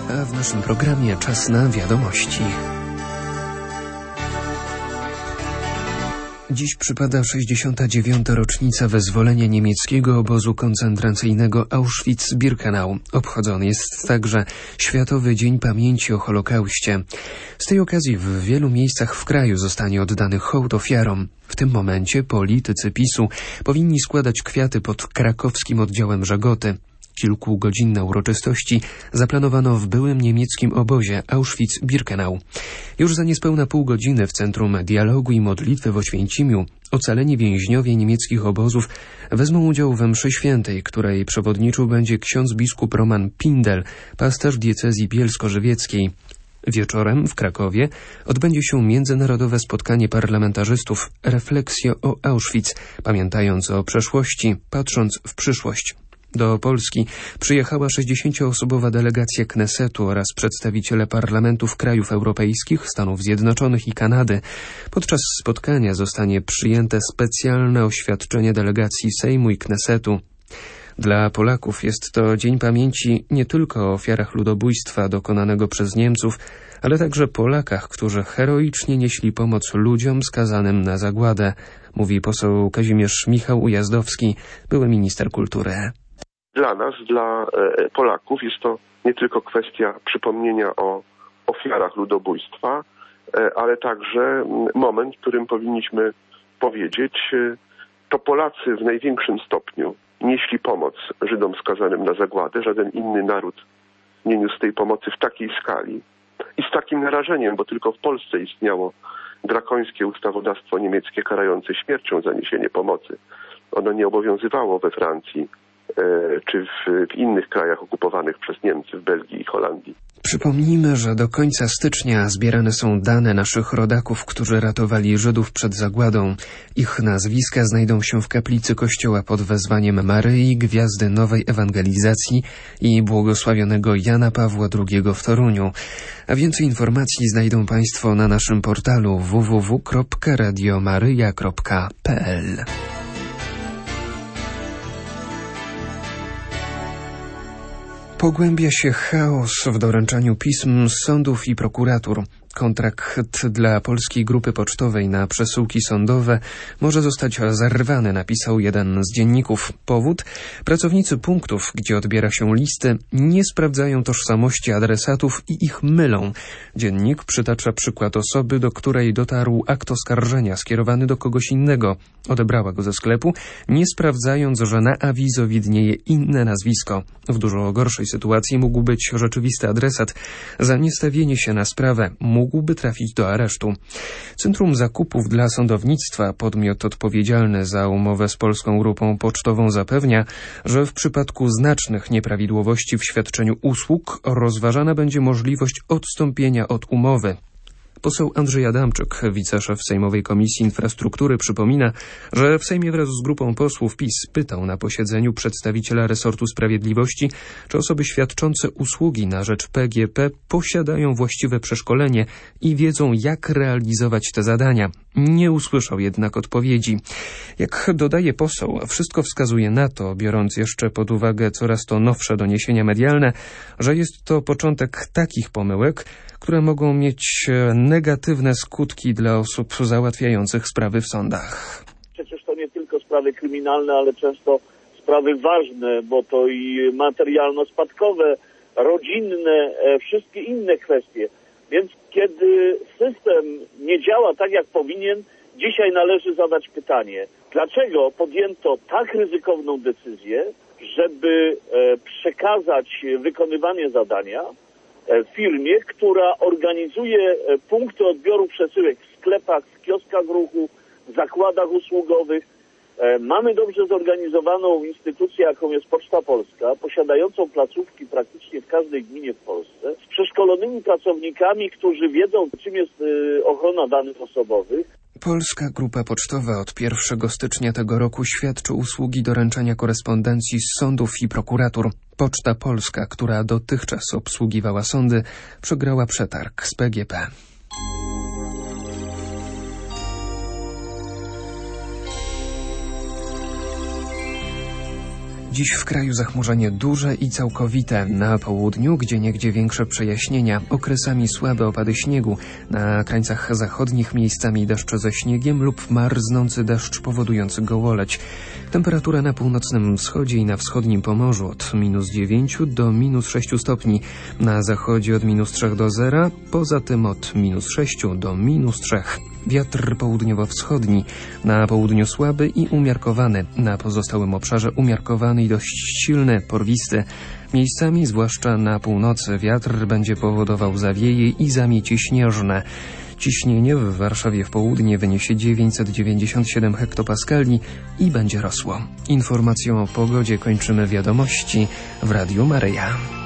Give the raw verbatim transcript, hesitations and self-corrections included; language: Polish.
A w naszym programie czas na wiadomości. Dziś przypada sześćdziesiąta dziewiąta rocznica wyzwolenia niemieckiego obozu koncentracyjnego Auschwitz-Birkenau. Obchodzony jest także Światowy Dzień Pamięci o Holokauście. Z tej okazji w wielu miejscach w kraju zostanie oddany hołd ofiarom. W tym momencie politycy PiSu powinni składać kwiaty pod krakowskim oddziałem Żagoty. Kilkugodzinne uroczystości zaplanowano w byłym niemieckim obozie Auschwitz-Birkenau. Już za niespełna pół godziny w Centrum Dialogu i Modlitwy w Oświęcimiu ocaleni więźniowie niemieckich obozów wezmą udział we mszy świętej, której przewodniczył będzie ksiądz biskup Roman Pindel, pasterz diecezji bielsko-żywieckiej. Wieczorem w Krakowie odbędzie się międzynarodowe spotkanie parlamentarzystów Refleksja o Auschwitz, pamiętając o przeszłości, patrząc w przyszłość. Do Polski przyjechała sześćdziesięcioosobowa delegacja Knesetu oraz przedstawiciele parlamentów krajów europejskich, Stanów Zjednoczonych i Kanady. Podczas spotkania zostanie przyjęte specjalne oświadczenie delegacji Sejmu i Knesetu. Dla Polaków jest to dzień pamięci nie tylko o ofiarach ludobójstwa dokonanego przez Niemców, ale także Polakach, którzy heroicznie nieśli pomoc ludziom skazanym na zagładę, mówi poseł Kazimierz Michał Ujazdowski, były minister kultury. Dla nas, dla e, Polaków jest to nie tylko kwestia przypomnienia o ofiarach ludobójstwa, e, ale także moment, w którym powinniśmy powiedzieć, e, to Polacy w największym stopniu nieśli pomoc Żydom skazanym na zagładę. Żaden inny naród nie niósł tej pomocy w takiej skali i z takim narażeniem, bo tylko w Polsce istniało drakońskie ustawodawstwo niemieckie karające śmiercią za niesienie pomocy. Ono nie obowiązywało we Francji czy w, w innych krajach okupowanych przez Niemcy, w Belgii i Holandii. Przypomnijmy, że do końca stycznia zbierane są dane naszych rodaków, którzy ratowali Żydów przed zagładą. Ich nazwiska znajdą się w kaplicy kościoła pod wezwaniem Maryi, Gwiazdy Nowej Ewangelizacji i błogosławionego Jana Pawła drugiego w Toruniu. A więcej informacji znajdą Państwo na naszym portalu w w w kropka radio maryja kropka p l. Pogłębia się chaos w doręczaniu pism z sądów i prokuratur. Kontrakt dla Polskiej Grupy Pocztowej na przesyłki sądowe może zostać zerwany, napisał jeden z dzienników. Powód? Pracownicy punktów, gdzie odbiera się listy, nie sprawdzają tożsamości adresatów i ich mylą. Dziennik przytacza przykład osoby, do której dotarł akt oskarżenia skierowany do kogoś innego. Odebrała go ze sklepu, nie sprawdzając, że na awizo widnieje inne nazwisko. W dużo gorszej sytuacji mógł być rzeczywisty adresat. Za niestawienie się na sprawę mógłby trafić do aresztu. Centrum Zakupów dla Sądownictwa, podmiot odpowiedzialny za umowę z Polską Grupą Pocztową, zapewnia, że w przypadku znacznych nieprawidłowości w świadczeniu usług rozważana będzie możliwość odstąpienia od umowy. Poseł Andrzej Adamczyk, wiceszef Sejmowej Komisji Infrastruktury, przypomina, że w Sejmie wraz z grupą posłów PiS pytał na posiedzeniu przedstawiciela resortu sprawiedliwości, czy osoby świadczące usługi na rzecz P G P posiadają właściwe przeszkolenie i wiedzą, jak realizować te zadania. Nie usłyszał jednak odpowiedzi. Jak dodaje poseł, wszystko wskazuje na to, biorąc jeszcze pod uwagę coraz to nowsze doniesienia medialne, że jest to początek takich pomyłek, które mogą mieć negatywne skutki dla osób załatwiających sprawy w sądach. Przecież to nie tylko sprawy kryminalne, ale często sprawy ważne, bo to i materialno-spadkowe, rodzinne, wszystkie inne kwestie. Więc kiedy system nie działa tak, jak powinien, dzisiaj należy zadać pytanie, dlaczego podjęto tak ryzykowną decyzję, żeby przekazać wykonywanie zadania firmie, która organizuje punkty odbioru przesyłek w sklepach, w kioskach ruchu, w zakładach usługowych. Mamy dobrze zorganizowaną instytucję, jaką jest Poczta Polska, posiadającą placówki praktycznie w każdej gminie w Polsce, z przeszkolonymi pracownikami, którzy wiedzą, czym jest ochrona danych osobowych. Polska Grupa Pocztowa od pierwszego stycznia tego roku świadczy usługi doręczania korespondencji z sądów i prokuratur. Poczta Polska, która dotychczas obsługiwała sądy, przegrała przetarg z P G P. Dziś w kraju zachmurzenie duże i całkowite. Na południu gdzieniegdzie większe przejaśnienia, okresami słabe opady śniegu. Na krańcach zachodnich miejscami deszcz ze śniegiem lub marznący deszcz powodujący gołoleć. Temperatura na północnym wschodzie i na wschodnim Pomorzu od minus dziewięciu do minus sześciu stopni. Na zachodzie od minus trzech do zera, poza tym od minus sześciu do minus trzech. Wiatr południowo-wschodni, na południu słaby i umiarkowany, na pozostałym obszarze umiarkowany i dość silny, porwisty. Miejscami, zwłaszcza na północy, wiatr będzie powodował zawieje i zamieci śnieżne. Ciśnienie w Warszawie w południe wyniesie dziewięćset dziewięćdziesiąt siedem hektopaskali i będzie rosło. Informacją o pogodzie kończymy wiadomości w Radiu Maryja.